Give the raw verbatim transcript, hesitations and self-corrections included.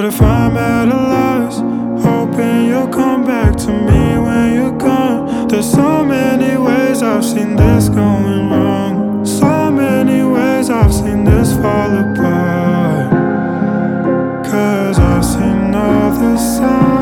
if I'm at a loss, hoping you'll come back to me when you're gone. There's so many ways I've seen this going wrong, so many ways I've seen this fall apart. Cause I've seen all the signs.